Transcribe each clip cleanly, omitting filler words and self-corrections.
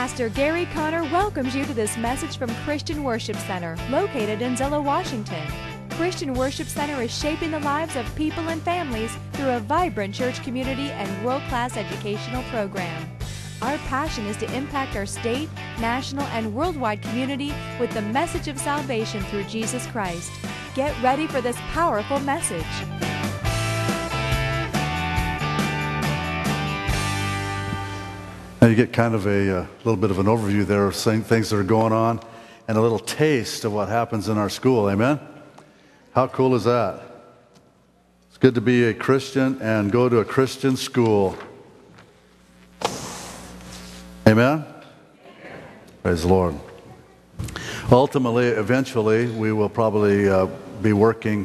Pastor Gary Conner welcomes you to this message from Christian Worship Center, located in Zillow, Washington. Christian Worship Center is shaping the lives of people and families through a vibrant church community and world-class educational program. Our passion is to impact our state, national, and worldwide community with the message of salvation through Jesus Christ. Get ready for this powerful message. Now you get kind of a little bit of an overview there of things that are going on and a little taste of what happens in our school. Amen? How cool is that? It's good to be a Christian and go to a Christian school. Amen? Praise the Lord. Ultimately, eventually, we will probably be working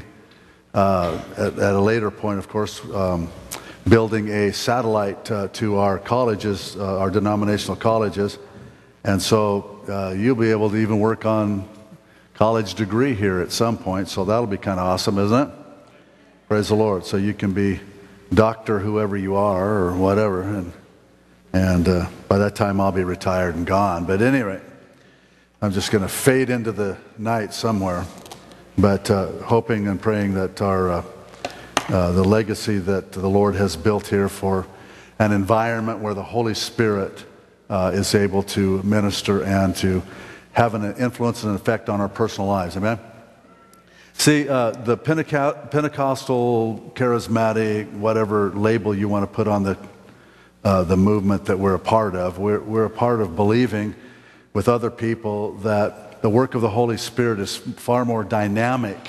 at a later point, of course, building a satellite to our colleges, our denominational colleges. And so you'll be able to even work on college degree here at some point. So that'll be kind of awesome, isn't it? Praise the Lord. So you can be doctor whoever you are or whatever. And by that time I'll be retired and gone. But at any rate, I'm just going to fade into the night somewhere. But hoping and praying that our the legacy that the Lord has built here for an environment where the Holy Spirit is able to minister and to have an influence and an effect on our personal lives. Amen? See, the Pentecostal, charismatic, whatever label you want to put on the movement that we're a part of, we're a part of believing with other people that the work of the Holy Spirit is far more dynamic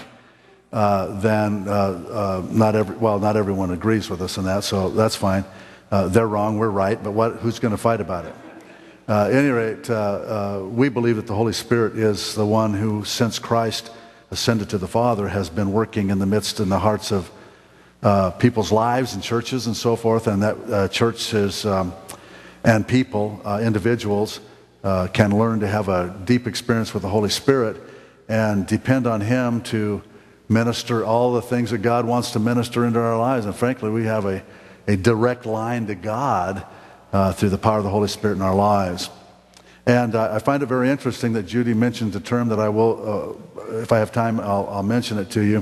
than not everyone agrees with us in that, so that's fine. They're wrong, we're right, but who's going to fight about it? At any rate, we believe that the Holy Spirit is the one who, since Christ ascended to the Father, has been working in the midst in the hearts of people's lives and churches and so forth, and that churches and people, individuals, can learn to have a deep experience with the Holy Spirit and depend on Him to minister all the things that God wants to minister into our lives. And frankly, we have a direct line to God through the power of the Holy Spirit in our lives. And I find it very interesting that Judy mentioned a term that I will, if I have time, I'll mention it to you,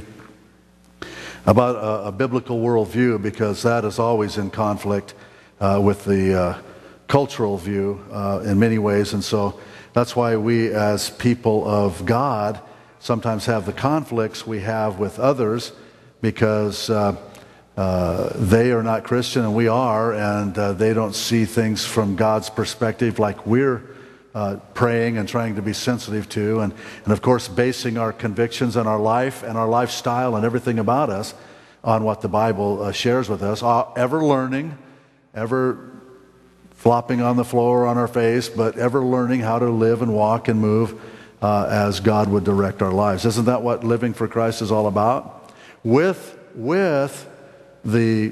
about a biblical worldview, because that is always in conflict with the cultural view in many ways. And so that's why we as people of God sometimes have the conflicts we have with others, because they are not Christian and we are, and they don't see things from God's perspective like we're praying and trying to be sensitive to, and of course basing our convictions and our life and our lifestyle and everything about us on what the Bible shares with us, ever learning, ever flopping on the floor on our face, but ever learning how to live and walk and move as God would direct our lives. Isn't that what living for Christ is all about? With the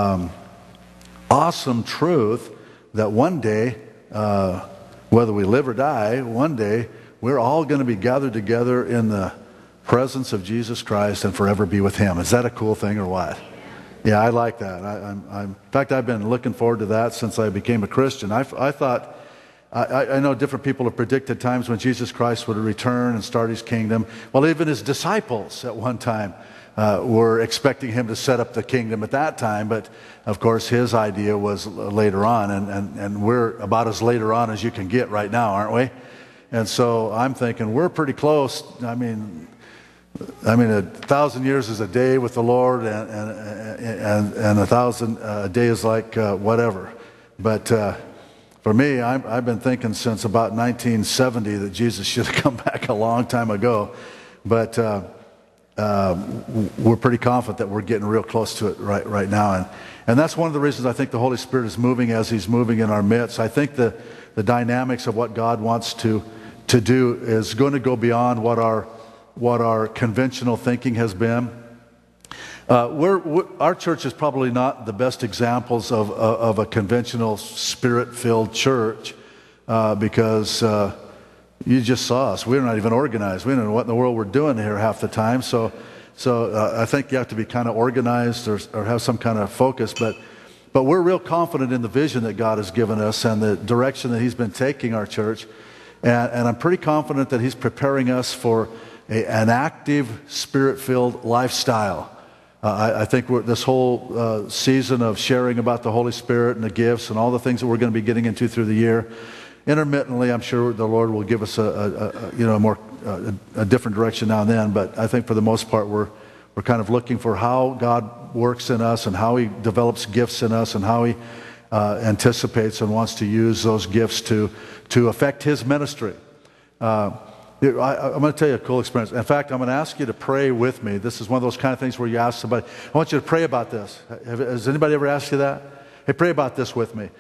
awesome truth that one day, whether we live or die, one day we're all going to be gathered together in the presence of Jesus Christ and forever be with Him. Is that a cool thing or what? Yeah, I like that. In fact, I've been looking forward to that since I became a Christian. I thought, I know different people have predicted times when Jesus Christ would return and start His kingdom. Well, even His disciples at one time were expecting Him to set up the kingdom at that time, but of course His idea was later on, and we're about as later on as you can get right now, aren't we? And so I'm thinking we're pretty close. I mean 1,000 years is a day with the Lord, and 1,000 a day is like whatever. But for me, I've been thinking since about 1970 that Jesus should have come back a long time ago. But we're pretty confident that we're getting real close to it right now. And that's one of the reasons I think the Holy Spirit is moving as He's moving in our midst. I think the dynamics of what God wants to do is going to go beyond what our conventional thinking has been. Our church is probably not the best examples of a conventional Spirit-filled church because you just saw us. We're not even organized. We don't know what in the world we're doing here half the time. So I think you have to be kind of organized or have some kind of focus. But But we're real confident in the vision that God has given us and the direction that he's been taking our church. And I'm pretty confident that he's preparing us for an active, spirit-filled lifestyle. I think this whole season of sharing about the Holy Spirit and the gifts and all the things that we're going to be getting into through the year, intermittently, I'm sure the Lord will give us a different direction now and then. But I think for the most part, we're kind of looking for how God works in us and how he develops gifts in us and how he anticipates and wants to use those gifts to affect his ministry. I'm going to tell you a cool experience. In fact, I'm going to ask you to pray with me. This is one of those kind of things where you ask somebody, I want you to pray about this. Has anybody ever asked you that? Hey, pray about this with me.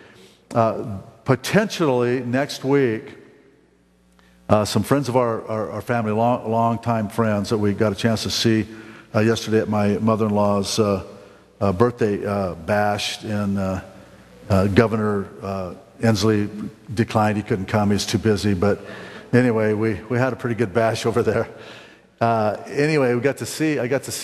Potentially next week, some friends of our family, long-time friends that we got a chance to see yesterday at my mother-in-law's birthday bash, and Governor Inslee declined. He couldn't come. He was too busy, but anyway, we had a pretty good bash over there. Anyway, I got to see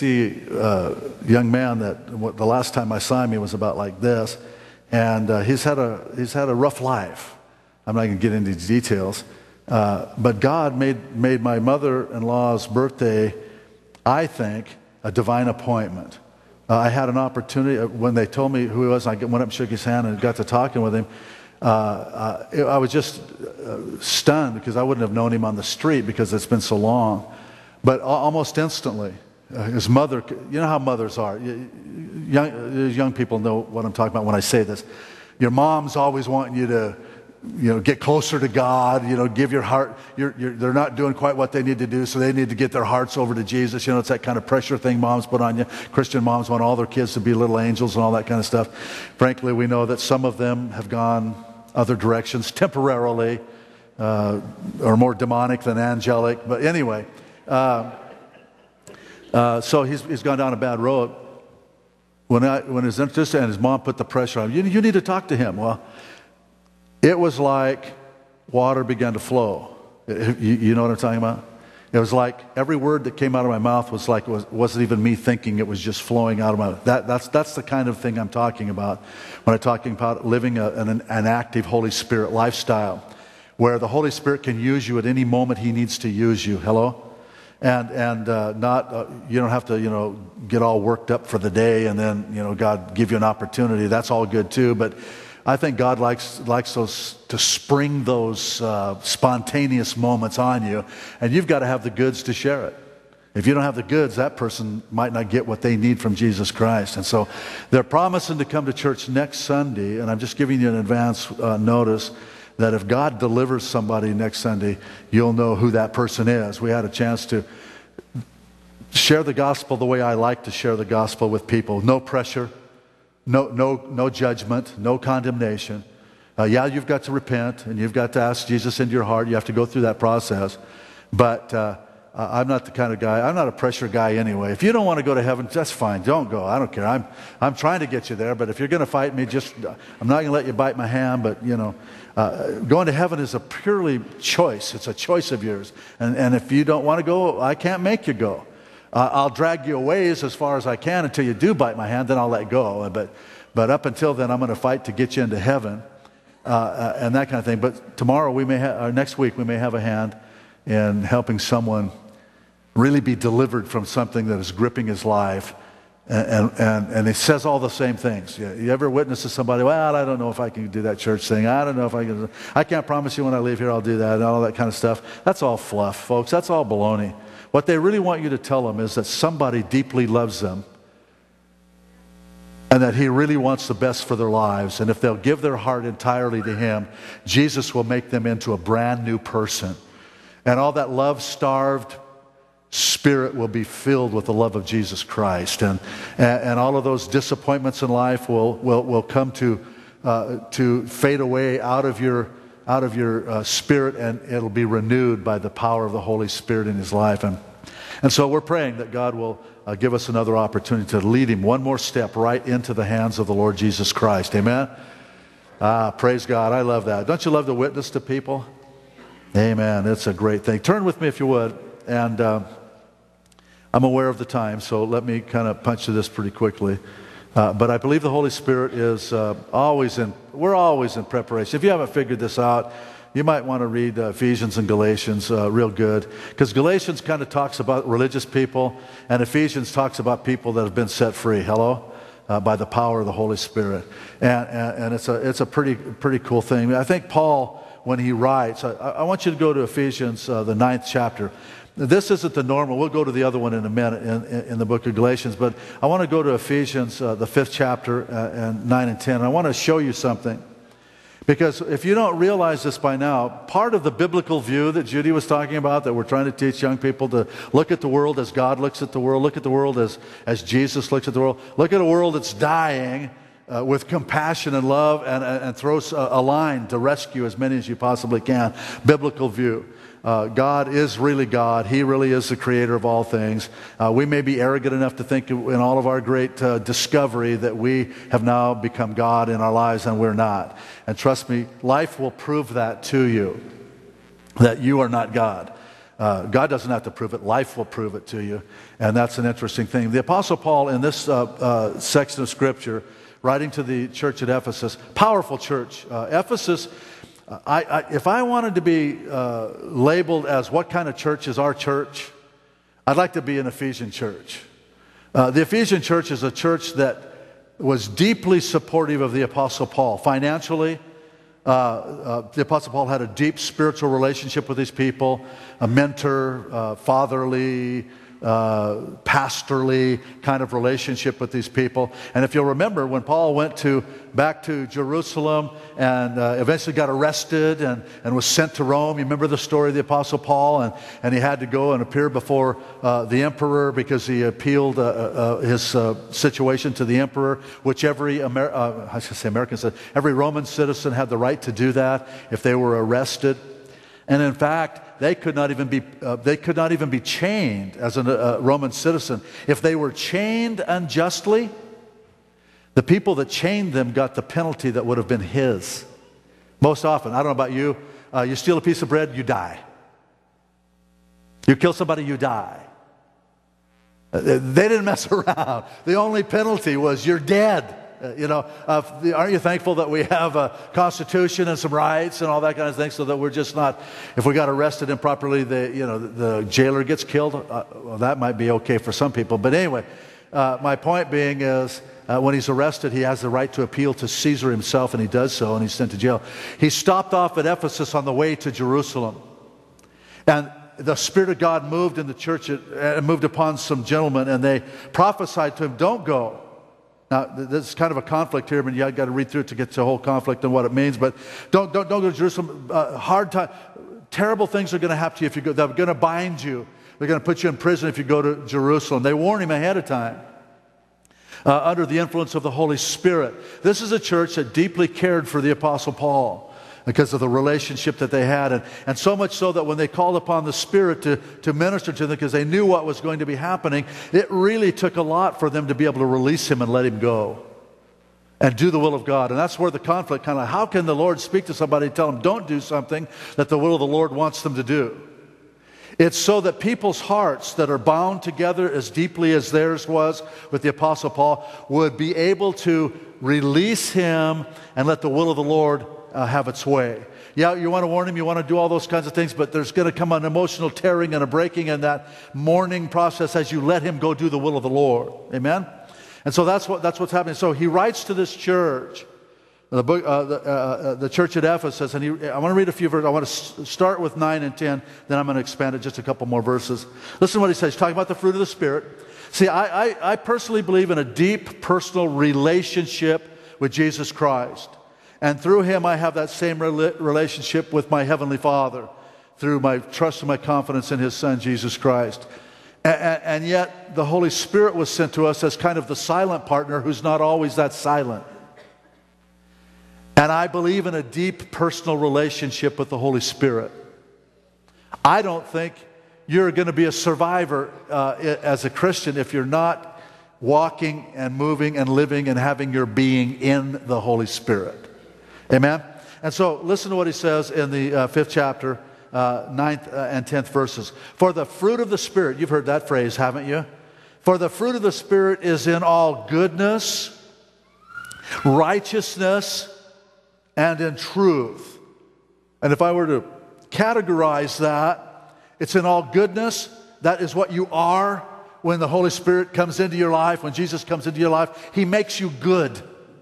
a young man that the last time I saw him, he was about like this, and he's had a rough life. I'm not going to get into the details, but God made my mother-in-law's birthday, I think, a divine appointment. I had an opportunity when they told me who he was. I went up and shook his hand and got to talking with him. I was just stunned because I wouldn't have known him on the street because it's been so long. But almost instantly, his mother, you know how mothers are. Young people know what I'm talking about when I say this. Your mom's always wanting you to, get closer to God, give your heart. They're not doing quite what they need to do, so they need to get their hearts over to Jesus. It's that kind of pressure thing moms put on you. Christian moms want all their kids to be little angels and all that kind of stuff. Frankly, we know that some of them have gone other directions temporarily, or more demonic than angelic. But anyway, so he's gone down a bad road. When his interest and his mom put the pressure on him, you need to talk to him. Well, it was like water began to flow. You know what I'm talking about? It was like every word that came out of my mouth was like wasn't even me thinking. It was just flowing out of my mouth. That's the kind of thing I'm talking about when I'm talking about living an active Holy Spirit lifestyle, where the Holy Spirit can use you at any moment he needs to use you. Hello? And not you don't have to get all worked up for the day and then God give you an opportunity. That's all good too, but I think God likes those to spring those spontaneous moments on you, and you've got to have the goods to share it. If you don't have the goods, that person might not get what they need from Jesus Christ. And so they're promising to come to church next Sunday, and I'm just giving you an advance notice that if God delivers somebody next Sunday, you'll know who that person is. We had a chance to share the gospel the way I like to share the gospel with people. No pressure. No judgment, no condemnation. You've got to repent and you've got to ask Jesus into your heart. You have to go through that process. But I'm not the kind of guy, I'm not a pressure guy anyway. If you don't want to go to heaven, that's fine. Don't go. I don't care. I'm trying to get you there, but if you're going to fight me, I'm not going to let you bite my hand, but going to heaven is a purely choice. It's a choice of yours. And if you don't want to go, I can't make you go. I'll drag you a ways as far as I can until you do bite my hand, then I'll let go. But up until then, I'm going to fight to get you into heaven and that kind of thing. But tomorrow next week, we may have a hand in helping someone really be delivered from something that is gripping his life. And it says all the same things. You ever witness to somebody, well, I don't know if I can do that church thing. I don't know if I can't promise you when I leave here I'll do that and all that kind of stuff. That's all fluff, folks. That's all baloney. What they really want you to tell them is that somebody deeply loves them and that he really wants the best for their lives. And if they'll give their heart entirely to him, Jesus will make them into a brand new person. And all that love-starved spirit will be filled with the love of Jesus Christ. And all of those disappointments in life will come to fade away out of your spirit, and it'll be renewed by the power of the Holy Spirit in his life. And so we're praying that God will give us another opportunity to lead him one more step right into the hands of the Lord Jesus Christ. Amen? Praise God. I love that. Don't you love to witness to people? Amen. It's a great thing. Turn with me if you would. And I'm aware of the time, so let me kind of punch to this pretty quickly. But I believe the Holy Spirit is we're always in preparation. If you haven't figured this out, you might want to read Ephesians and Galatians real good. Because Galatians kind of talks about religious people, and Ephesians talks about people that have been set free. Hello? By the power of the Holy Spirit. And it's a pretty cool thing. I think Paul, when he writes, I want you to go to Ephesians, the 9th chapter. This isn't the normal. We'll go to the other one in a minute in the book of Galatians, but I want to go to Ephesians, the 5th chapter, and 9 and 10. I want to show you something. Because if you don't realize this by now, part of the biblical view that Judy was talking about, that we're trying to teach young people to look at the world as God looks at the world, look at the world as Jesus looks at the world, look at a world that's dying with compassion and love, and throw a line to rescue as many as you possibly can. Biblical view. God is really God. He really is the creator of all things. We may be arrogant enough to think in all of our great discovery that we have now become God in our lives, and we're not. And trust me, life will prove that to you, that you are not God. God doesn't have to prove it. Life will prove it to you. And that's an interesting thing. The Apostle Paul, in this section of Scripture, writing to the church at Ephesus, powerful church. Ephesus, if I wanted to be labeled as what kind of church is our church, I'd like to be an Ephesian church. The Ephesian church is a church that was deeply supportive of the Apostle Paul. Financially, the Apostle Paul had a deep spiritual relationship with these people, a mentor, fatherly, pastorly kind of relationship with these people. And if you'll remember, when Paul went back to Jerusalem and eventually got arrested and was sent to Rome, you remember the story of the Apostle Paul, and he had to go and appear before the emperor because he appealed his situation to the emperor, which every every Roman citizen had the right to do that if they were arrested. And in fact, they could not even be chained as a Roman citizen. If they were chained unjustly, the people that chained them got the penalty that would have been his. Most often, I don't know about you, you steal a piece of bread, you die. You kill somebody, you die. They didn't mess around. The only penalty was you're dead. Aren't you thankful that we have a constitution and some rights and all that kind of thing, so that we're just not, if we got arrested improperly, the jailer gets killed? Well, that might be okay for some people. But anyway, my point being is, when he's arrested, he has the right to appeal to Caesar himself, and he does so, and he's sent to jail. He stopped off at Ephesus on the way to Jerusalem. And the Spirit of God moved in the church and moved upon some gentlemen, and they prophesied to him, don't go. Now, there's kind of a conflict here, but you've got to read through it to get to the whole conflict and what it means. But don't go to Jerusalem. Hard time, terrible things are going to happen to you if you go. They're going to bind you. They're going to put you in prison if you go to Jerusalem. They warn him ahead of time. Under the influence of the Holy Spirit. This is a church that deeply cared for the Apostle Paul because of the relationship that they had. And so much so that when they called upon the Spirit to minister to them because they knew what was going to be happening, it really took a lot for them to be able to release him and let him go and do the will of God. And that's where the conflict kind of, how can the Lord speak to somebody and tell them don't do something that the will of the Lord wants them to do? It's so that people's hearts that are bound together as deeply as theirs was with the Apostle Paul would be able to release him and let the will of the Lord have its way. Yeah, you want to warn him, you want to do all those kinds of things, but there's going to come an emotional tearing and a breaking in that mourning process as you let him go do the will of the Lord. Amen? And so that's what's happening. So he writes to this church, the church at Ephesus, and I want to read a few verses. I want to start with 9 and 10, then I'm going to expand it just a couple more verses. Listen to what he says. He's talking about the fruit of the Spirit. See, I personally believe in a deep personal relationship with Jesus Christ. And through him, I have that same relationship with my Heavenly Father through my trust and my confidence in his Son, Jesus Christ. And yet, the Holy Spirit was sent to us as kind of the silent partner who's not always that silent. And I believe in a deep personal relationship with the Holy Spirit. I don't think you're going to be a survivor as a Christian if you're not walking and moving and living and having your being in the Holy Spirit. Amen? And so listen to what he says in the 5th chapter, 9th and 10th verses. For the fruit of the Spirit, you've heard that phrase, haven't you? For the fruit of the Spirit is in all goodness righteousness, and in truth. And if I were to categorize that, it's in all goodness. That is what you are when the Holy Spirit comes into your life, when Jesus comes into your life. He makes you good.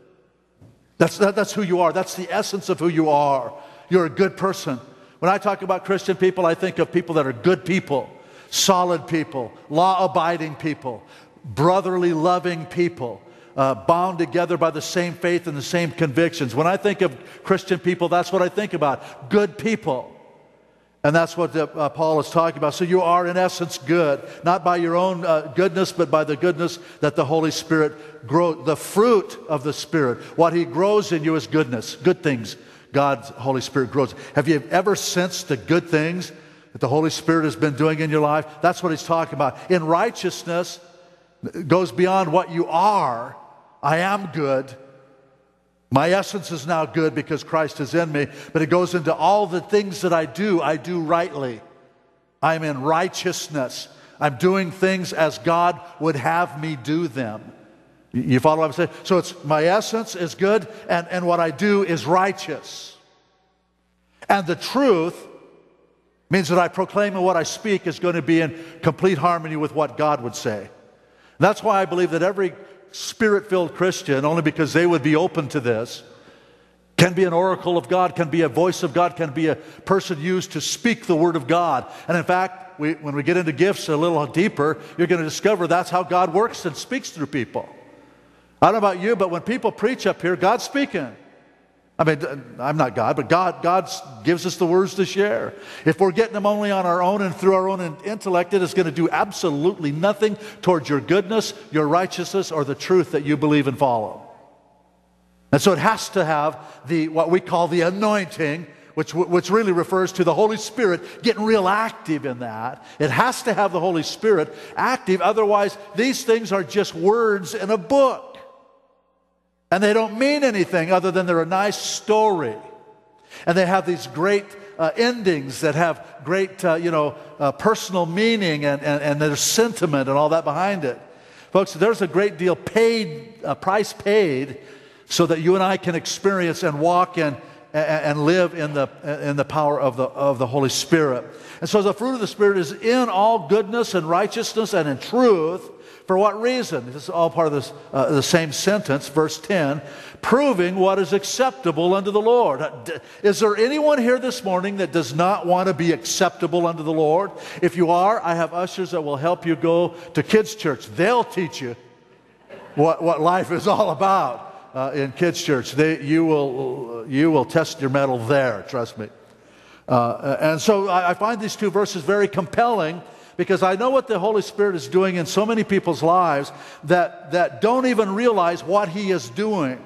That's who you are. That's the essence of who you are. You're a good person. When I talk about Christian people, I think of people that are good people, solid people, law-abiding people, brotherly loving people, bound together by the same faith and the same convictions. When I think of Christian people, that's what I think about, good people. And that's what Paul is talking about. So you are in essence good, not by your own goodness, but by the goodness that the Holy Spirit grows. The fruit of the Spirit, what He grows in you is goodness, good things. God's Holy Spirit grows. Have you ever sensed the good things that the Holy Spirit has been doing in your life? That's what He's talking about. In righteousness, it goes beyond what you are. I am good. My essence is now good because Christ is in me, but it goes into all the things that I do rightly. I'm in righteousness. I'm doing things as God would have me do them. You follow what I'm saying? So it's my essence is good, and what I do is righteous. And the truth means that I proclaim and what I speak is going to be in complete harmony with what God would say. And that's why I believe that every Spirit-filled Christian, only because they would be open to this, can be an oracle of God, can be a voice of God, can be a person used to speak the Word of God. And in fact, when we get into gifts a little deeper, you're going to discover that's how God works and speaks through people. I don't know about you, but when people preach up here, God's speaking. I mean, I'm not God, but God gives us the words to share. If we're getting them only on our own and through our own intellect, it is going to do absolutely nothing towards your goodness, your righteousness, or the truth that you believe and follow. And so it has to have what we call the anointing, which really refers to the Holy Spirit getting real active in that. It has to have the Holy Spirit active, otherwise these things are just words in a book. And they don't mean anything other than they're a nice story. And they have these great endings that have great, personal meaning and there's sentiment and all that behind it. Folks, there's a great deal price paid so that you and I can experience and walk and live in the power of the Holy Spirit. And so the fruit of the Spirit is in all goodness and righteousness and in truth. For what reason? This is all part of the same sentence, verse 10. Proving what is acceptable unto the Lord. Is there anyone here this morning that does not want to be acceptable unto the Lord? If you are, I have ushers that will help you go to kids' church. They'll teach you what life is all about in kids' church. You will test your mettle there, trust me. And so I find these two verses very compelling, because I know what the Holy Spirit is doing in so many people's lives that don't even realize what He is doing.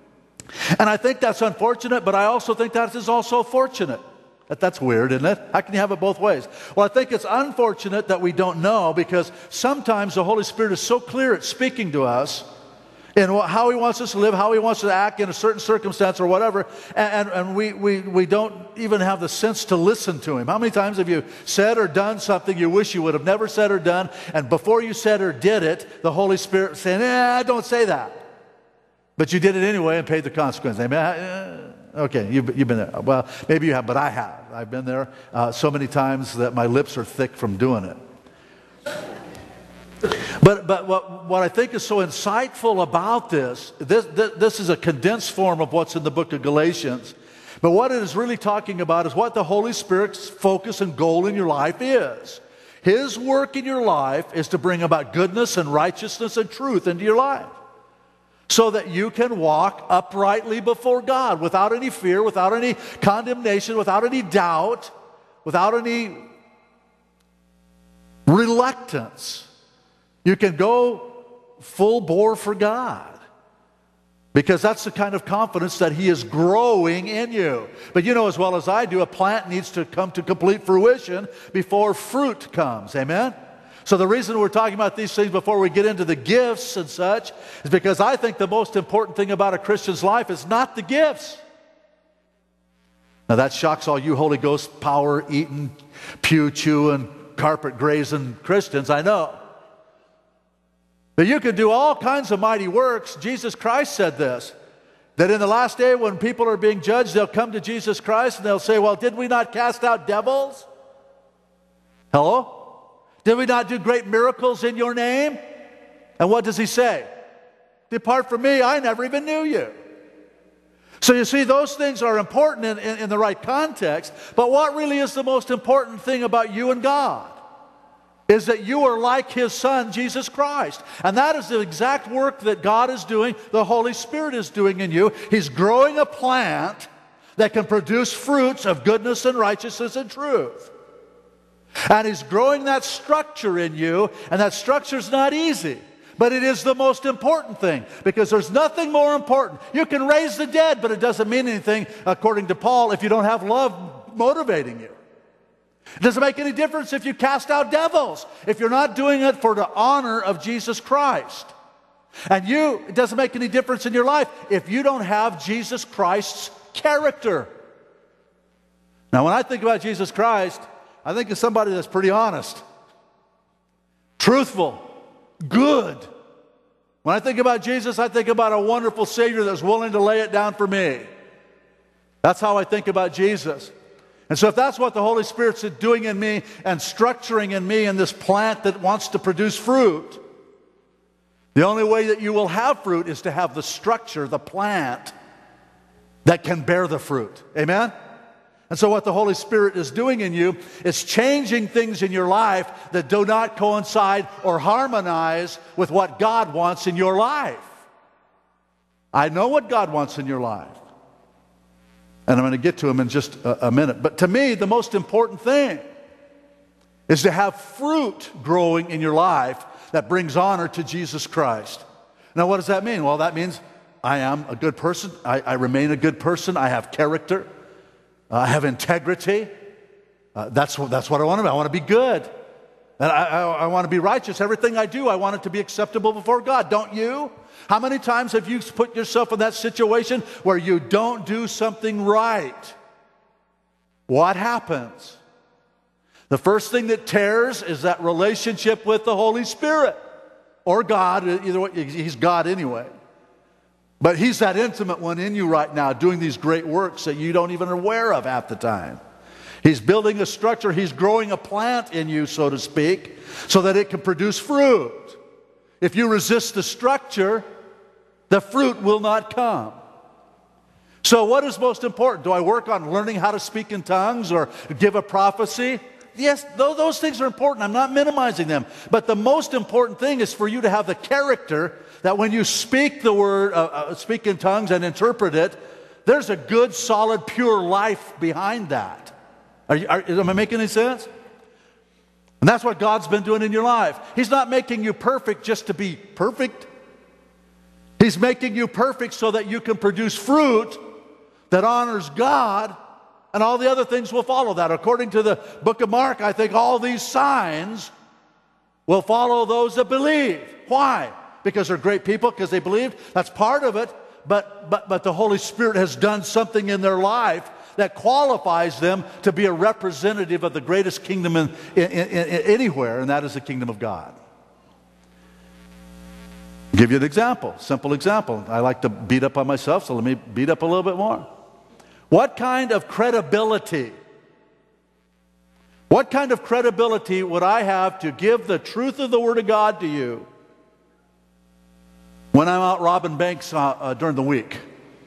And I think that's unfortunate, but I also think that is also fortunate. That's weird, isn't it? How can you have it both ways? Well, I think it's unfortunate that we don't know, because sometimes the Holy Spirit is so clear at speaking to us in how He wants us to live, how He wants us to act in a certain circumstance or whatever, and we don't even have the sense to listen to Him. How many times have you said or done something you wish you would have never said or done, and before you said or did it, the Holy Spirit saying, don't say that. But you did it anyway and paid the consequence. Amen? Okay, you've been there. Well, maybe you have, but I have. I've been there so many times that my lips are thick from doing it. But what I think is so insightful about this is a condensed form of what's in the book of Galatians. But what it is really talking about is what the Holy Spirit's focus and goal in your life is. His work in your life is to bring about goodness and righteousness and truth into your life, so that you can walk uprightly before God without any fear, without any condemnation, without any doubt, without any reluctance. You can go full bore for God, because that's the kind of confidence that He is growing in you. But you know as well as I do, a plant needs to come to complete fruition before fruit comes. Amen? So the reason we're talking about these things before we get into the gifts and such is because I think the most important thing about a Christian's life is not the gifts. Now that shocks all you Holy Ghost power eating, pew chewing, carpet grazing Christians, I know. But you can do all kinds of mighty works. Jesus Christ said this. That in the last day when people are being judged, they'll come to Jesus Christ and they'll say, well, did we not cast out devils? Hello? Did we not do great miracles in your name? And what does he say? Depart from me, I never even knew you. So you see, those things are important in the right context, but what really is the most important thing about you and God is that you are like His Son, Jesus Christ. And that is the exact work that God is doing, the Holy Spirit is doing in you. He's growing a plant that can produce fruits of goodness and righteousness and truth. And He's growing that structure in you, and that structure is not easy. But it is the most important thing, because there's nothing more important. You can raise the dead, but it doesn't mean anything, according to Paul, if you don't have love motivating you. It doesn't make any difference if you cast out devils, if you're not doing it for the honor of Jesus Christ. And it doesn't make any difference in your life if you don't have Jesus Christ's character. Now, when I think about Jesus Christ, I think of somebody that's pretty honest, truthful, good. When I think about Jesus, I think about a wonderful Savior that's willing to lay it down for me. That's how I think about Jesus. And so if that's what the Holy Spirit's doing in me and structuring in me in this plant that wants to produce fruit, the only way that you will have fruit is to have the structure, the plant, that can bear the fruit. Amen? And so what the Holy Spirit is doing in you is changing things in your life that do not coincide or harmonize with what God wants in your life. I know what God wants in your life. And I'm going to get to him in just a minute. But to me, the most important thing is to have fruit growing in your life that brings honor to Jesus Christ. Now, what does that mean? Well, that means I am a good person. I remain a good person. I have character. I have integrity. That's what I want to be. I want to be good. And I want to be righteous. Everything I do, I want it to be acceptable before God. Don't you? How many times have you put yourself in that situation where you don't do something right? What happens? The first thing that tears is that relationship with the Holy Spirit or God. Either way, He's God anyway. But He's that intimate one in you right now doing these great works that you don't even aware of half the time. He's building a structure. He's growing a plant in you, so to speak, so that it can produce fruit. If you resist the structure, the fruit will not come. So what is most important? Do I work on learning how to speak in tongues or give a prophecy? Yes, those things are important. I'm not minimizing them. But the most important thing is for you to have the character that when you speak the word, speak in tongues and interpret it, there's a good, solid, pure life behind that. Am I making any sense? And that's what God's been doing in your life. He's not making you perfect just to be perfect. He's making you perfect so that you can produce fruit that honors God, and all the other things will follow that. According to the book of Mark, I think all these signs will follow those that believe. Why? Because they're great people, because they believed. That's part of it. But the Holy Spirit has done something in their life that qualifies them to be a representative of the greatest kingdom anywhere, and that is the kingdom of God. I'll give you an example, simple example. I like to beat up on myself, so let me beat up a little bit more. What kind of credibility would I have to give the truth of the Word of God to you when I'm out robbing banks during the week?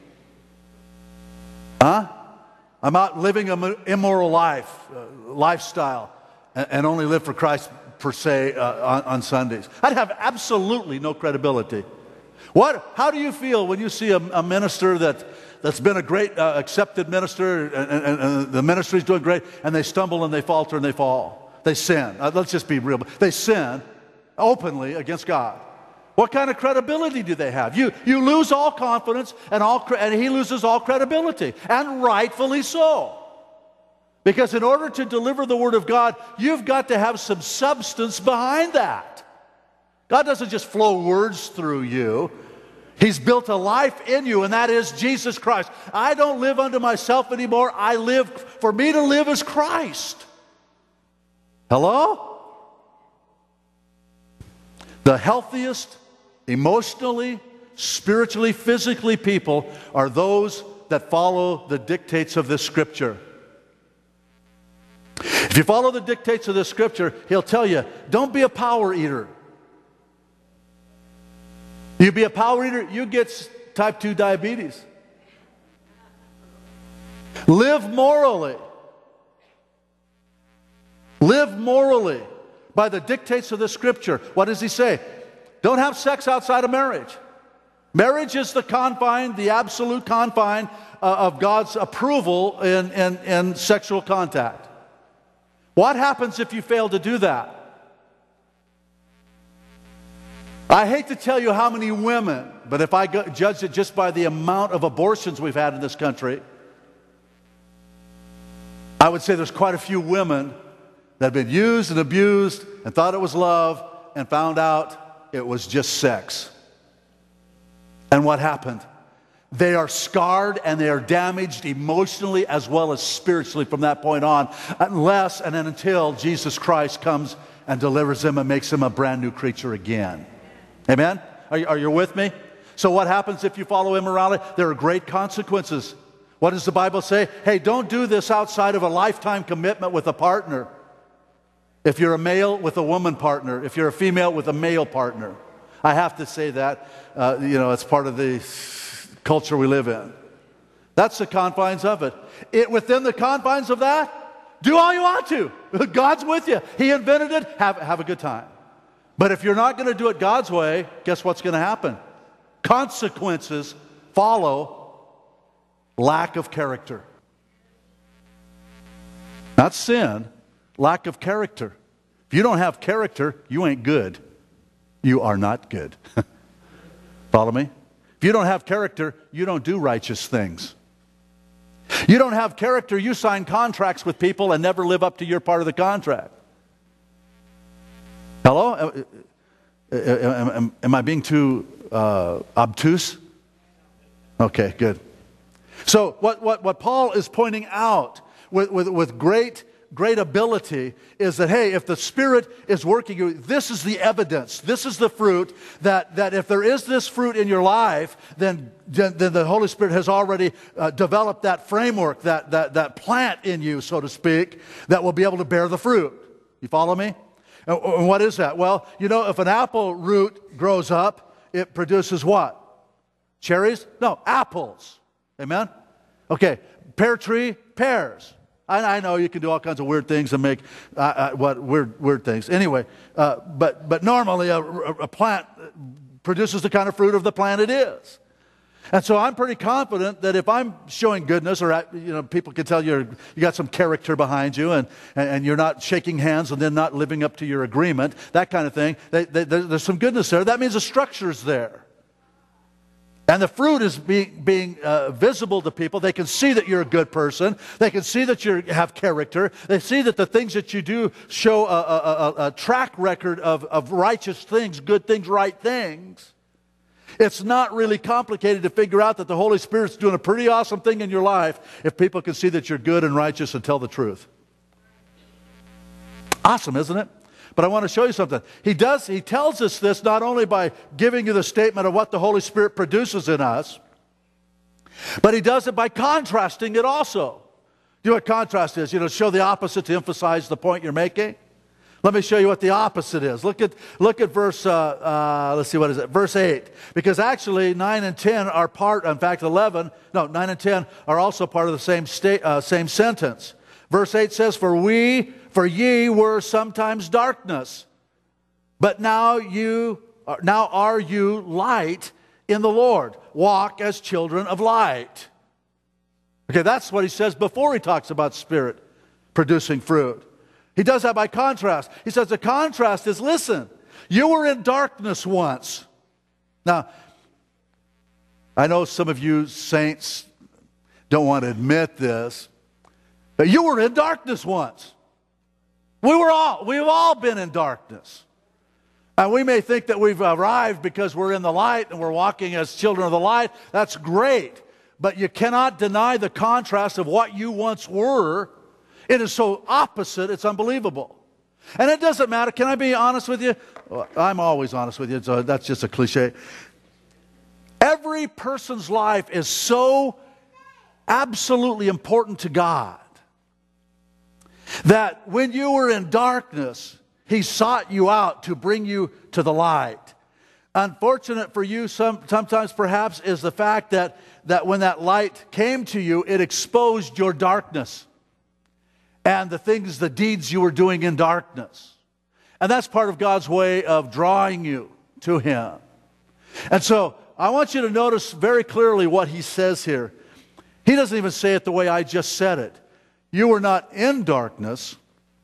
Huh? I'm out living an immoral lifestyle, and only live for Christ, per se, on Sundays. I'd have absolutely no credibility. How do you feel when you see a minister that's been a great accepted minister, and the ministry's doing great, and they stumble and they falter and they fall? They sin. Let's just be real. They sin openly against God. What kind of credibility do they have? You lose all confidence, and he loses all credibility, and rightfully so. Because in order to deliver the Word of God, you've got to have some substance behind that. God doesn't just flow words through you. He's built a life in you, and that is Jesus Christ. I don't live unto myself anymore. For me to live is Christ. Hello? The healthiest, emotionally, spiritually, physically people are those that follow the dictates of this Scripture. If you follow the dictates of this Scripture, he'll tell you, don't be a power eater. You be a power eater, you get type 2 diabetes. Live morally. Live morally by the dictates of the Scripture. What does he say? Don't have sex outside of marriage. Marriage is the confine, the absolute confine of God's approval in sexual contact. What happens if you fail to do that? I hate to tell you how many women, but if I judge it just by the amount of abortions we've had in this country, I would say there's quite a few women that have been used and abused and thought it was love and found out it was just sex. And what happened? They are scarred and they are damaged emotionally as well as spiritually from that point on, unless and until Jesus Christ comes and delivers them and makes them a brand new creature again. Amen? Are you with me? So what happens if you follow immorality? There are great consequences. What does the Bible say? Hey, don't do this outside of a lifetime commitment with a partner. If you're a male with a woman partner, if you're a female with a male partner. I have to say that, it's part of the culture we live in. That's the confines of it. Within the confines of that, do all you want to. God's with you. He invented it. Have a good time. But if you're not going to do it God's way, guess what's going to happen? Consequences follow lack of character. Not sin, lack of character. If you don't have character, you ain't good. You are not good. Follow me? If you don't have character, you don't do righteous things. You don't have character, you sign contracts with people and never live up to your part of the contract. Hello? Am I being too obtuse? Okay, good. So what Paul is pointing out with great ability is that, hey, if the Spirit is working you, this is the evidence, this is the fruit, that if there is this fruit in your life, then the Holy Spirit has already developed that framework, that plant in you, so to speak, that will be able to bear the fruit. You follow me? And what is that? Well, if an apple root grows up, it produces what? Cherries? No, apples. Amen? Okay, pear tree, pears. I know you can do all kinds of weird things and make weird things. Anyway, but normally a plant produces the kind of fruit of the plant it is. And so I'm pretty confident that if I'm showing goodness, or people can tell you got some character behind you, and you're not shaking hands and then not living up to your agreement, that kind of thing. There's some goodness there. That means the structure's there. And the fruit is being visible to people. They can see that you're a good person. They can see that you have character. They see that the things that you do show a track record of righteous things, good things, right things. It's not really complicated to figure out that the Holy Spirit's doing a pretty awesome thing in your life if people can see that you're good and righteous and tell the truth. Awesome, isn't it? But I want to show you something. He tells us this not only by giving you the statement of what the Holy Spirit produces in us, but he does it by contrasting it also. You know what contrast is? Show the opposite to emphasize the point you're making. Let me show you what the opposite is. Look at verse, let's see, what is it? Verse 8. Because actually 9 and 10 are part, in fact 9 and 10 are also part of the same sentence. Verse 8 says, For ye were sometimes darkness, but now are you light in the Lord. Walk as children of light. Okay, that's what he says before he talks about Spirit producing fruit. He does that by contrast. He says the contrast is, listen, you were in darkness once. Now, I know some of you saints don't want to admit this, but you were in darkness once. We've all been in darkness. And we may think that we've arrived because we're in the light and we're walking as children of the light. That's great. But you cannot deny the contrast of what you once were. It is so opposite, it's unbelievable. And it doesn't matter. Can I be honest with you? Well, I'm always honest with you, so that's just a cliche. Every person's life is so absolutely important to God that when you were in darkness, He sought you out to bring you to the light. Unfortunate for you sometimes perhaps is the fact that when that light came to you, it exposed your darkness and the deeds you were doing in darkness. And that's part of God's way of drawing you to Him. And so I want you to notice very clearly what He says here. He doesn't even say it the way I just said it. You were not in darkness.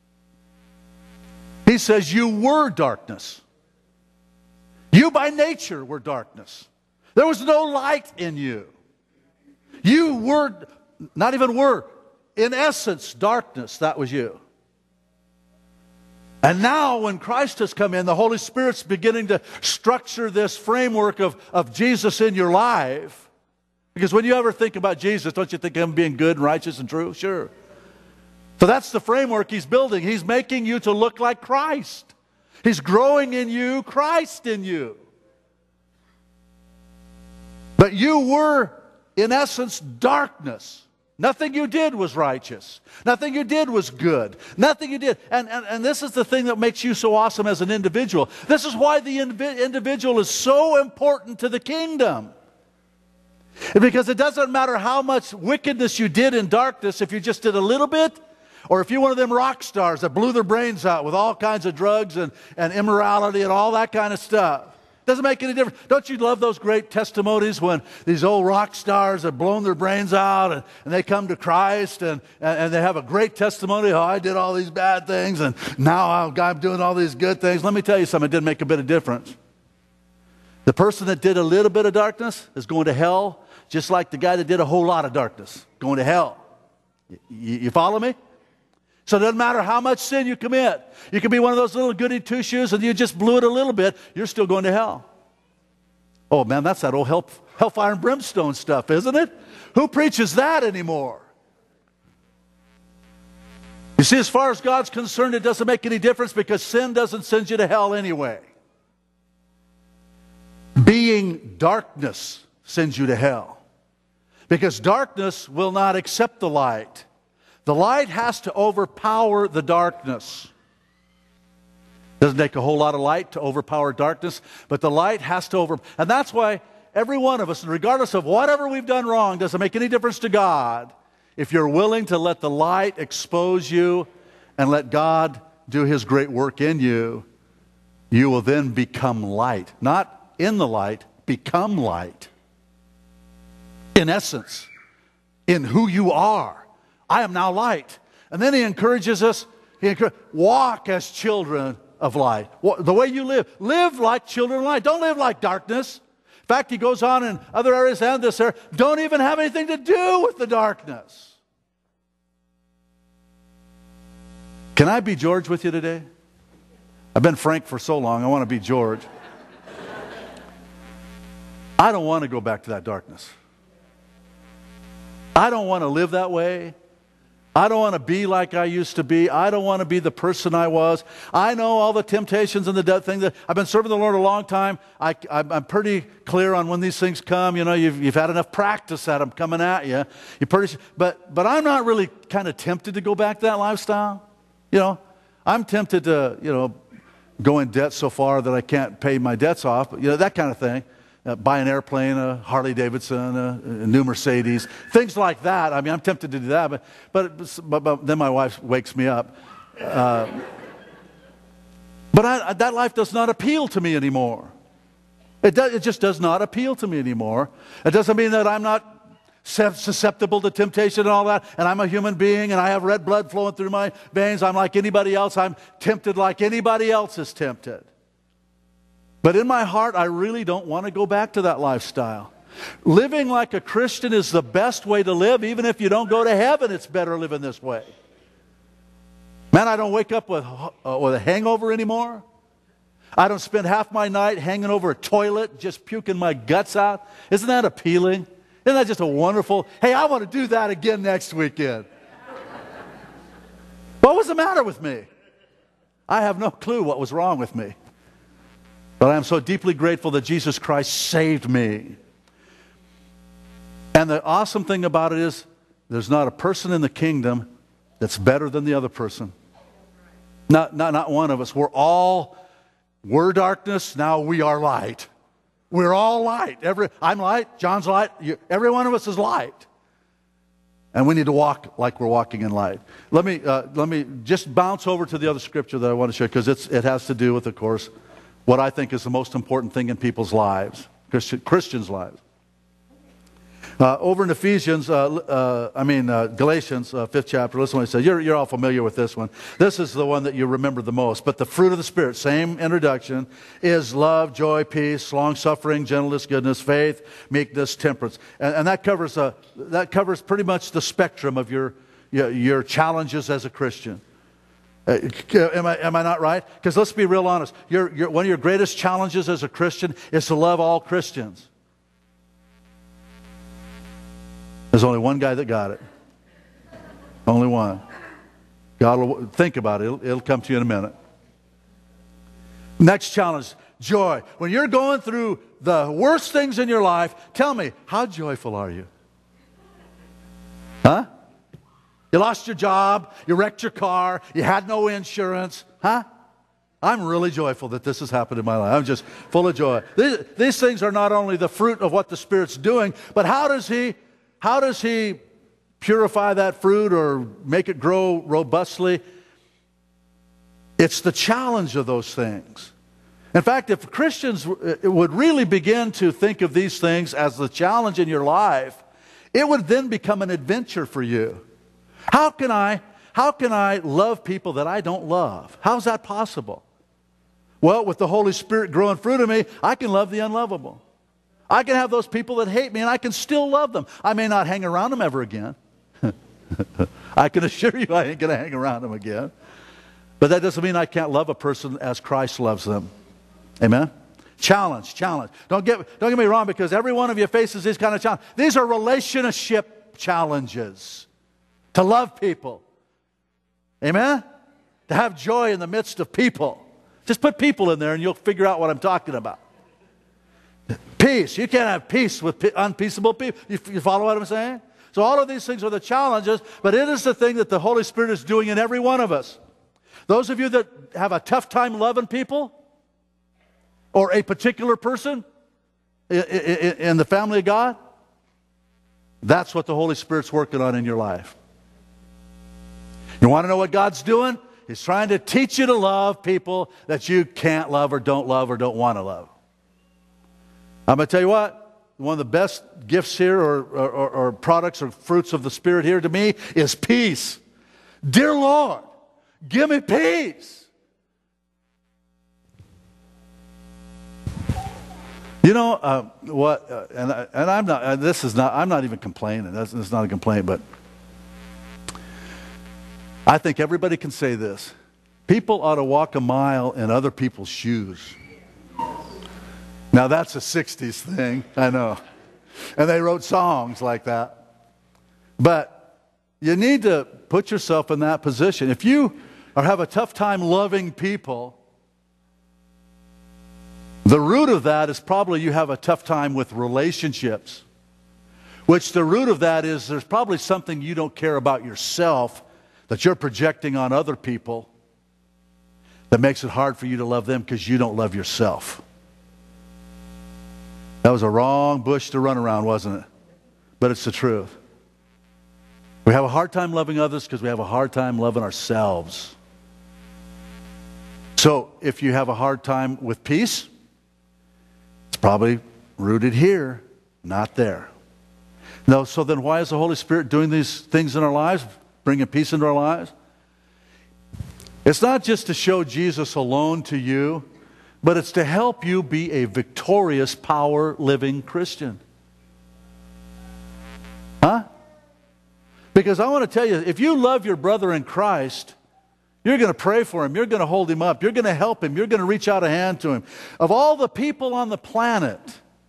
He says you were darkness. You by nature were darkness. There was no light in you. You were, not even were, in essence, darkness. That was you. And now when Christ has come in, the Holy Spirit's beginning to structure this framework of Jesus in your life. Because when you ever think about Jesus, don't you think of Him being good and righteous and true? Sure. So that's the framework He's building. He's making you to look like Christ. He's growing in you, Christ in you. But you were, in essence, darkness. Nothing you did was righteous. Nothing you did was good. Nothing you did. And this is the thing that makes you so awesome as an individual. This is why the individual is so important to the kingdom. Because it doesn't matter how much wickedness you did in darkness, if you just did a little bit, or if you're one of them rock stars that blew their brains out with all kinds of drugs and immorality and all that kind of stuff. Doesn't make any difference. Don't you love those great testimonies when these old rock stars have blown their brains out and they come to Christ and they have a great testimony, oh, I did all these bad things and now I'm doing all these good things. Let me tell you something, it didn't make a bit of difference. The person that did a little bit of darkness is going to hell, just like the guy that did a whole lot of darkness, going to hell. You follow me? So it doesn't matter how much sin you commit. You can be one of those little goody two-shoes and you just blew it a little bit. You're still going to hell. Oh, man, that's that old hellfire and brimstone stuff, isn't it? Who preaches that anymore? You see, as far as God's concerned, it doesn't make any difference because sin doesn't send you to hell anyway. Being darkness sends you to hell because darkness will not accept the light. The light has to overpower the darkness. Doesn't take a whole lot of light to overpower darkness, but the light has to and that's why every one of us, regardless of whatever we've done wrong, doesn't make any difference to God. If you're willing to let the light expose you and let God do His great work in you, you will then become light. Not in the light, become light. In essence, in who you are. I am now light. And then He encourages us, walk as children of light. The way you live like children of light. Don't live like darkness. In fact, He goes on in other areas and this area, don't even have anything to do with the darkness. Can I be George with you today? I've been Frank for so long, I want to be George. I don't want to go back to that darkness. I don't want to live that way. I don't want to be like I used to be. I don't want to be the person I was. I know all the temptations and the thing that I've been serving the Lord a long time. I'm pretty clear on when these things come. You know, you've had enough practice at them coming at you. But I'm not really kind of tempted to go back to that lifestyle. You know, I'm tempted to, go in debt so far that I can't pay my debts off. That kind of thing. Buy an airplane, a Harley Davidson, a new Mercedes, things like that. I mean, I'm tempted to do that, but then my wife wakes me up. But that life does not appeal to me anymore. It just does not appeal to me anymore. It doesn't mean that I'm not susceptible to temptation and all that, and I'm a human being, and I have red blood flowing through my veins. I'm like anybody else. I'm tempted like anybody else is tempted. But in my heart, I really don't want to go back to that lifestyle. Living like a Christian is the best way to live. Even if you don't go to heaven, it's better living this way. Man, I don't wake up with a hangover anymore. I don't spend half my night hanging over a toilet, just puking my guts out. Isn't that appealing? Isn't that just a wonderful, hey, I want to do that again next weekend. What was the matter with me? I have no clue what was wrong with me. But I am so deeply grateful that Jesus Christ saved me And the awesome thing about it is there's not a person in the kingdom that's better than the other person. Not one of us. We're darkness, now we are light. We're all light. I'm light, John's light, every one of us is light. And we need to walk like we're walking in light. Let me just bounce over to the other scripture that I want to share, because it has to do with, of course, what I think is the most important thing in people's lives, Christians' lives. Over in Galatians, 5th chapter, listen to what he says. You're all familiar with this one. This is the one that you remember the most. But the fruit of the Spirit, same introduction, is love, joy, peace, long-suffering, gentleness, goodness, faith, meekness, temperance. And that covers pretty much the spectrum of your challenges as a Christian. Am I not right? Because let's be real honest. One of your greatest challenges as a Christian is to love all Christians. There's only one guy that got it. Only one. God will think about it. It'll come to you in a minute. Next challenge, joy. When you're going through the worst things in your life, tell me, how joyful are you? Huh? You lost your job, you wrecked your car, you had no insurance. Huh? I'm really joyful that this has happened in my life. I'm just full of joy. These things are not only the fruit of what the Spirit's doing, but how does He purify that fruit or make it grow robustly? It's the challenge of those things. In fact, if Christians would really begin to think of these things as the challenge in your life, it would then become an adventure for you. How can I love people that I don't love? How's that possible? Well, with the Holy Spirit growing fruit in me, I can love the unlovable. I can have those people that hate me, and I can still love them. I may not hang around them ever again. I can assure you I ain't going to hang around them again. But that doesn't mean I can't love a person as Christ loves them. Amen? Challenge. Don't get me wrong, because every one of you faces these kind of challenges. These are relationship challenges. To love people. Amen? To have joy in the midst of people. Just put people in there and you'll figure out what I'm talking about. Peace. You can't have peace with unpeaceable people. You follow what I'm saying? So all of these things are the challenges, but it is the thing that the Holy Spirit is doing in every one of us. Those of you that have a tough time loving people, or a particular person in the family of God, that's what the Holy Spirit's working on in your life. You want to know what God's doing? He's trying to teach you to love people that you can't love or don't want to love. I'm going to tell you what, one of the best gifts here or products or fruits of the Spirit here to me is peace. Dear Lord, give me peace. You know what? And I'm not. This is not. I'm not even complaining. That's not a complaint, but I think everybody can say this. People ought to walk a mile in other people's shoes. Now that's a 60s thing, I know. And they wrote songs like that. But you need to put yourself in that position. If you have a tough time loving people, the root of that is probably you have a tough time with relationships. Which the root of that is there's probably something you don't care about yourself that you're projecting on other people that makes it hard for you to love them because you don't love yourself. That was a wrong bush to run around, wasn't it? But it's the truth. We have a hard time loving others because we have a hard time loving ourselves. So if you have a hard time with peace, it's probably rooted here, not there. No, so then why is the Holy Spirit doing these things in our lives, bringing peace into our lives? It's not just to show Jesus alone to you, but it's to help you be a victorious, power-living Christian. Huh? Because I want to tell you, if you love your brother in Christ, you're going to pray for him, you're going to hold him up, you're going to help him, you're going to reach out a hand to him. Of all the people on the planet,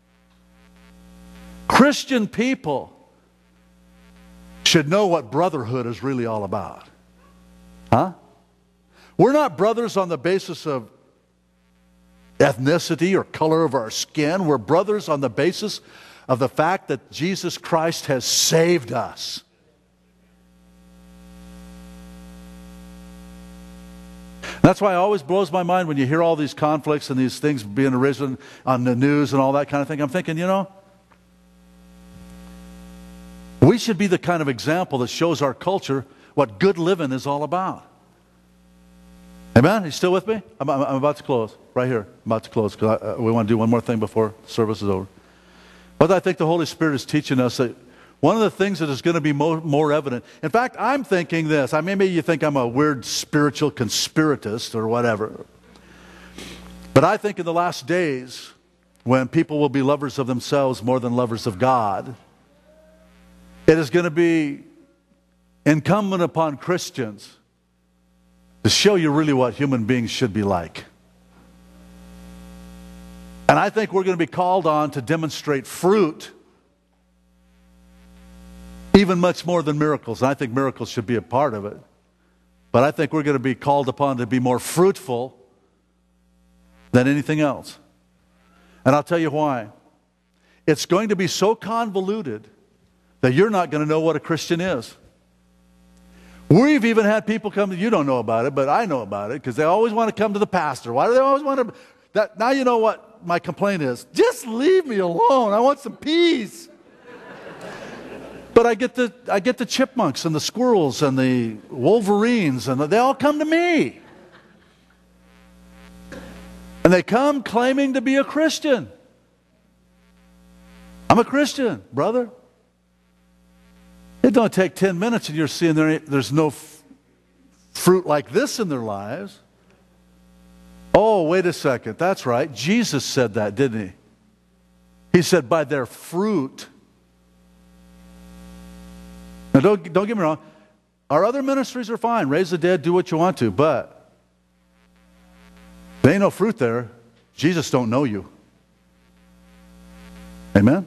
Christian people should know what brotherhood is really all about. Huh? We're not brothers on the basis of ethnicity or color of our skin. We're brothers on the basis of the fact that Jesus Christ has saved us. That's why it always blows my mind when you hear all these conflicts and these things being arisen on the news and all that kind of thing. I'm thinking, we should be the kind of example that shows our culture what good living is all about. Amen? Are you still with me? I'm about to close. Right here. I'm about to close because we want to do one more thing before service is over. But I think the Holy Spirit is teaching us that one of the things that is going to be more evident. In fact, I'm thinking this. Maybe you think I'm a weird spiritual conspiratist or whatever. But I think in the last days, when people will be lovers of themselves more than lovers of God, it is going to be incumbent upon Christians to show you really what human beings should be like. And I think we're going to be called on to demonstrate fruit even much more than miracles. And I think miracles should be a part of it. But I think we're going to be called upon to be more fruitful than anything else. And I'll tell you why. It's going to be so convoluted that you're not going to know what a Christian is. We've even had people come, you don't know about it, but I know about it, because they always want to come to the pastor. Why do they always want to? Now you know what my complaint is. Just leave me alone. I want some peace. But I get the chipmunks and the squirrels and the wolverines, and they all come to me. And they come claiming to be a Christian. I'm a Christian, brother. It don't take 10 minutes and you're seeing there's no fruit like this in their lives. Oh, wait a second. That's right. Jesus said that, didn't he? He said, by their fruit. Now, don't get me wrong. Our other ministries are fine. Raise the dead, do what you want to. But there ain't no fruit there. Jesus don't know you. Amen?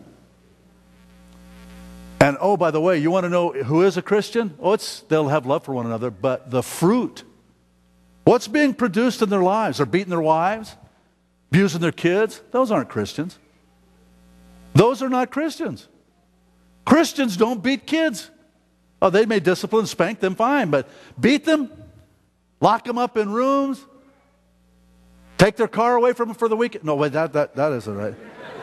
And oh, by the way, you want to know who is a Christian? They'll have love for one another, but the fruit, what's being produced in their lives? They're beating their wives, abusing their kids. Those aren't Christians. Those are not Christians. Christians don't beat kids. Oh, they may discipline, spank them, fine, but beat them, lock them up in rooms, take their car away from them for the weekend. No, wait, that isn't right.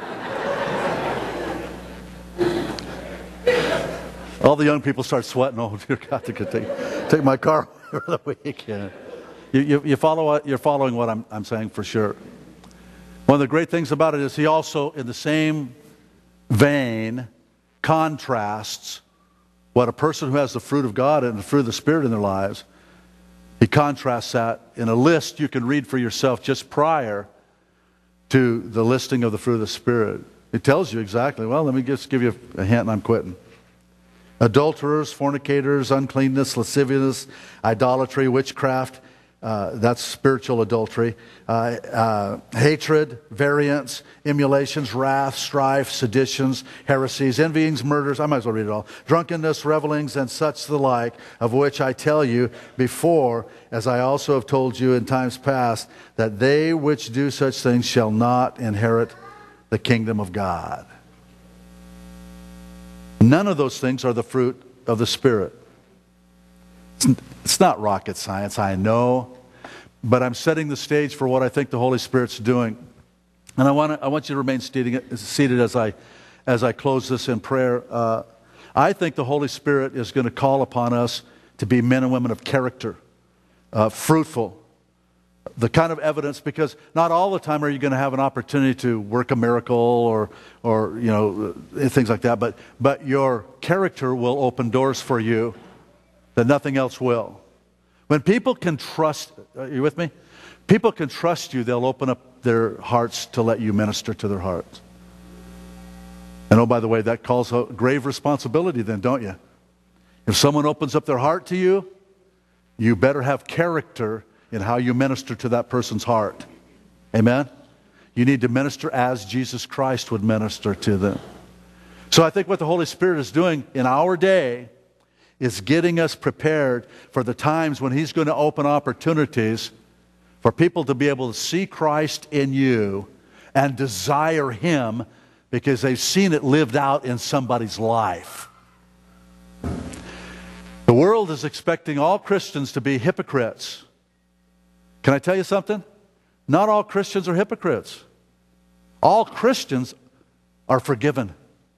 All the young people start sweating. Oh, dear God, they could take my car for the weekend. You're following what I'm saying for sure. One of the great things about it is he also, in the same vein, contrasts what a person who has the fruit of God and the fruit of the Spirit in their lives, he contrasts that in a list you can read for yourself just prior to the listing of the fruit of the Spirit. It tells you exactly. Well, let me just give you a hint and I'm quitting. Adulterers, fornicators, uncleanness, lasciviousness, idolatry, witchcraft, that's spiritual adultery, hatred, variance, emulations, wrath, strife, seditions, heresies, envyings, murders, I might as well read it all, drunkenness, revelings, and such the like, of which I tell you before, as I also have told you in times past, that they which do such things shall not inherit the kingdom of God. None of those things are the fruit of the Spirit. It's not rocket science, I know, but I'm setting the stage for what I think the Holy Spirit's doing. And I want you to remain seated as I close this in prayer. I think the Holy Spirit is going to call upon us to be men and women of character, fruitful. The kind of evidence, because not all the time are you going to have an opportunity to work a miracle or things like that, but your character will open doors for you that nothing else will. When people can trust, are you with me? People can trust you, they'll open up their hearts to let you minister to their hearts. And oh, by the way, that calls a grave responsibility then, don't you? If someone opens up their heart to you, you better have character in how you minister to that person's heart. Amen? You need to minister as Jesus Christ would minister to them. So I think what the Holy Spirit is doing in our day is getting us prepared for the times when He's going to open opportunities for people to be able to see Christ in you and desire Him because they've seen it lived out in somebody's life. The world is expecting all Christians to be hypocrites. Can I tell you something? Not all Christians are hypocrites. All Christians are forgiven.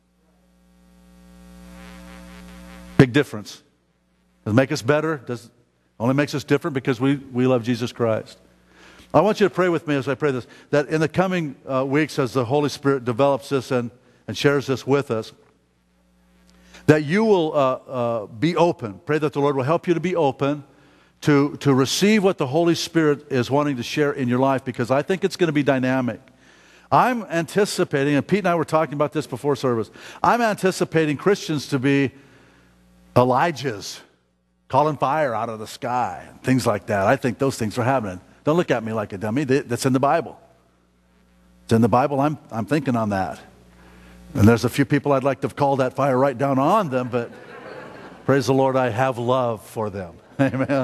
Big difference. Does it make us better? Only makes us different because we love Jesus Christ. I want you to pray with me as I pray this, that in the coming weeks as the Holy Spirit develops this and shares this with us, that you will be open. Pray that the Lord will help you to be open to receive what the Holy Spirit is wanting to share in your life, because I think it's going to be dynamic. I'm anticipating, and Pete and I were talking about this before service, I'm anticipating Christians to be Elijahs, calling fire out of the sky, and things like that. I think those things are happening. Don't look at me like a dummy. That's in the Bible. It's in the Bible. I'm thinking on that. And there's a few people I'd like to call that fire right down on them, but praise the Lord, I have love for them. Amen.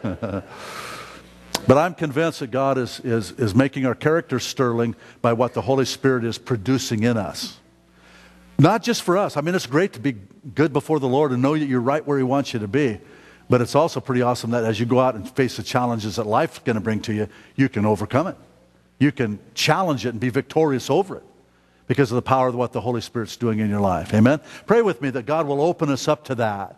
But I'm convinced that God is making our character sterling by what the Holy Spirit is producing in us. Not just for us. I mean, it's great to be good before the Lord and know that you're right where He wants you to be. But it's also pretty awesome that as you go out and face the challenges that life's going to bring to you, you can overcome it. You can challenge it and be victorious over it because of the power of what the Holy Spirit's doing in your life. Amen? Pray with me that God will open us up to that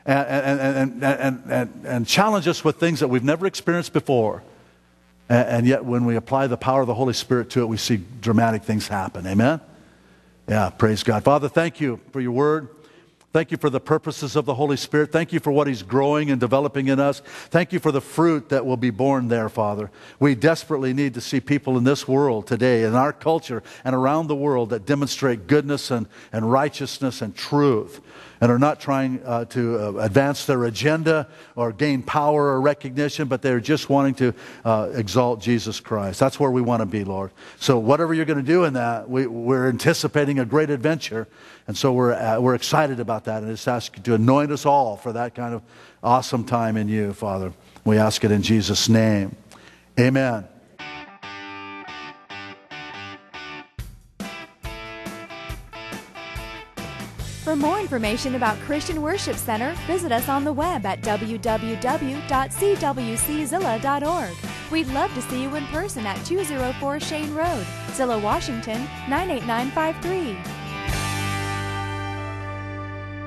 and challenge us with things that we've never experienced before. And yet when we apply the power of the Holy Spirit to it, we see dramatic things happen. Amen? Yeah, praise God. Father, thank you for your word. Thank you for the purposes of the Holy Spirit. Thank you for what He's growing and developing in us. Thank you for the fruit that will be born there, Father. We desperately need to see people in this world today, in our culture and around the world, that demonstrate goodness and righteousness and truth, and are not trying to advance their agenda or gain power or recognition, but they're just wanting to exalt Jesus Christ. That's where we want to be, Lord. So whatever you're going to do in that, we're anticipating a great adventure, and so we're excited about that, and I just ask you to anoint us all for that kind of awesome time in you, Father. We ask it in Jesus' name. Amen. For more information about Christian Worship Center, visit us on the web at www.cwczilla.org. We'd love to see you in person at 204 Shane Road, Zilla, Washington, 98953.